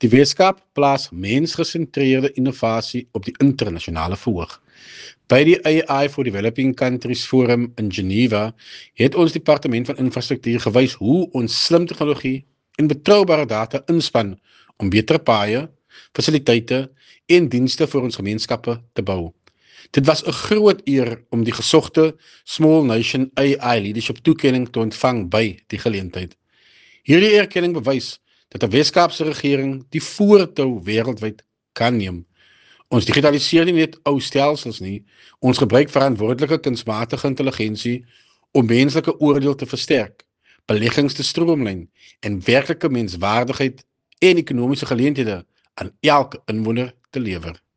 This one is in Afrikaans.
Die Weskaap plaas mensgesentreerde innovasie op die internasionale verhoog. By die AI for Developing Countries Forum in Geneva het ons Departement van Infrastruktuur gewys hoe ons slim tegnologie en betroubare data inspan om beter paaie, fasiliteite en dienste vir ons gemeenskappe te bou. Dit was 'n groot eer om die gesogte Small Nation AI Leadership toekenning te ontvang by die geleentheid. Hierdie erkenning bewys dat 'n Weskaapse regering die voortou wêreldwyd kan neem. Ons digitaliseer nie net ou stelsels nie, ons gebruik verantwoordelike kunsmatige intelligensie om menslike oordeel te versterk, beleggings te stroomlyn en werklike menswaardigheid en ekonomiese geleenthede aan elke inwoner te lewer.